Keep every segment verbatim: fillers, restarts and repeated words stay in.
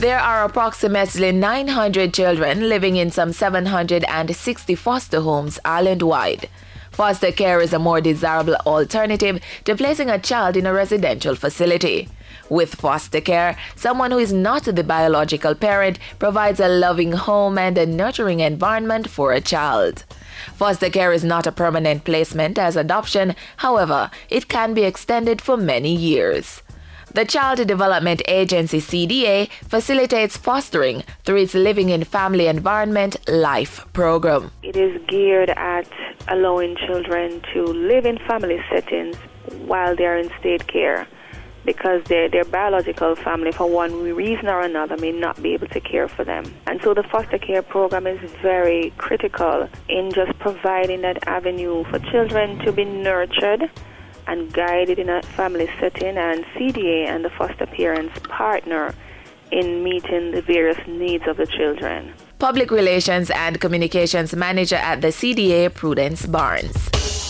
There are approximately nine hundred children living in some seven hundred sixty foster homes island-wide. Foster care is a more desirable alternative to placing a child in a residential facility. With foster care, someone who is not the biological parent provides a loving home and a nurturing environment for a child. Foster care is not a permanent placement as adoption, however, it can be extended for many years. The Child Development Agency C D A facilitates fostering through its Living in Family Environment LIFE program. It is geared at allowing children to live in family settings while they are in state care, because their, their biological family, for one reason or another, may not be able to care for them. And so the foster care program is very critical in just providing that avenue for children to be nurtured and guided in a family setting, and C D A and the foster parents partner in meeting the various needs of the children. Public Relations and Communications Manager at the C D A, Prudence Barnes.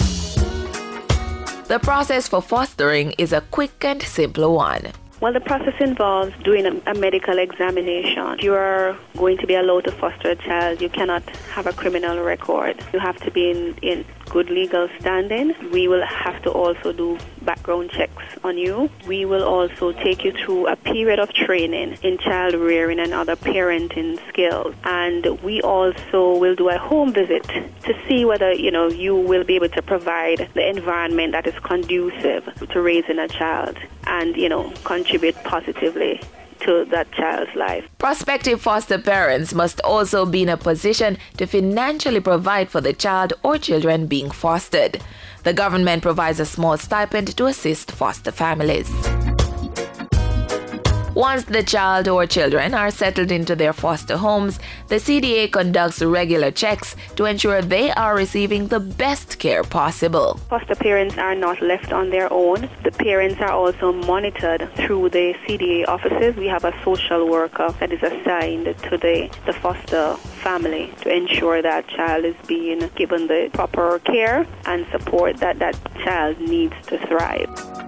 The process for fostering is a quick and simple one. Well, the process involves doing a, a medical examination. You are going to be allowed to foster a child. You cannot have a criminal record. You have to be in, in good legal standing. We will have to also do background checks on you. We will also take you through a period of training in child rearing and other parenting skills. And we also will do a home visit to see whether, you know, you will be able to provide the environment that is conducive to raising a child and, you know, contribute positively to that child's life. Prospective foster parents must also be in a position to financially provide for the child or children being fostered. The government provides a small stipend to assist foster families. Once the child or children are settled into their foster homes, the C D A conducts regular checks to ensure they are receiving the best care possible. Foster parents are not left on their own. The parents are also monitored through the C D A offices. We have a social worker that is assigned to the, the foster family to ensure that child is being given the proper care and support that that child needs to thrive.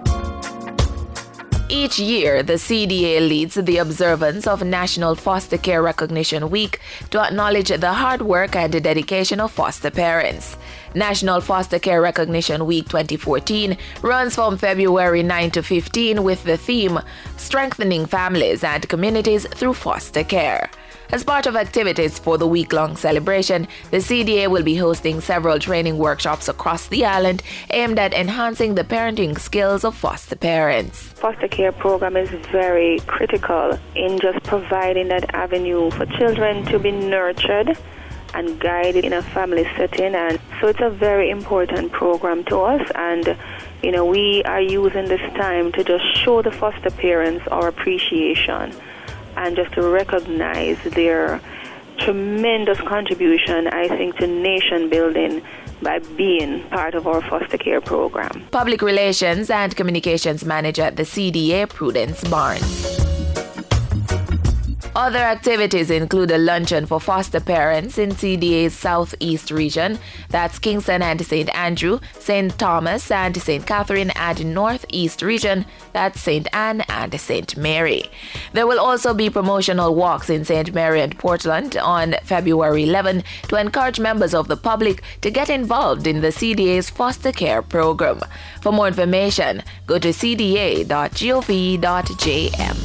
Each year, the C D A leads the observance of National Foster Care Recognition Week to acknowledge the hard work and the dedication of foster parents. National Foster Care Recognition Week twenty fourteen runs from February ninth to fifteenth with the theme Strengthening Families and Communities Through Foster Care. As part of activities for the week-long celebration, the C D A will be hosting several training workshops across the island aimed at enhancing the parenting skills of foster parents. Foster care program is very critical in just providing that avenue for children to be nurtured and guided in a family setting, and so it's a very important program to us. And you know, we are using this time to just show the foster parents our appreciation and just to recognize their tremendous contribution, I think, to nation building by being part of our foster care program. Public Relations and Communications Manager at the C D A, Prudence Barnes. Other activities include a luncheon for foster parents in C D A's Southeast region, that's Kingston and Saint Andrew, Saint Thomas and Saint Catherine, and Northeast region, that's Saint Anne and Saint Mary. There will also be promotional walks in Saint Mary and Portland on February eleventh to encourage members of the public to get involved in the C D A's foster care program. For more information, go to c d a dot gov dot j m.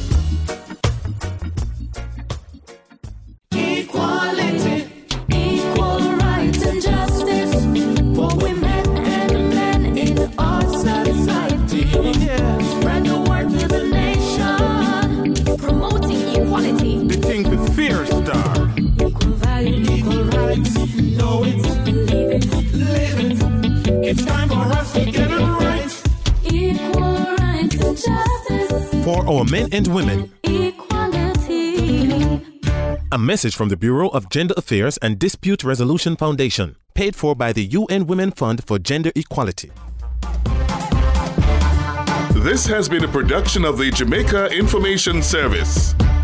Equality, equal rights and justice for women and men in our society. Yeah. Spread the word to the nation, promoting equality. The thing with fear star. Equal value, equal rights. Know it, believe it, live it. It's time for us to get it right. Equal rights and justice for our men and women. Equality. A message from the Bureau of Gender Affairs and Dispute Resolution Foundation, paid for by the U N Women Fund for Gender Equality. This has been a production of the Jamaica Information Service.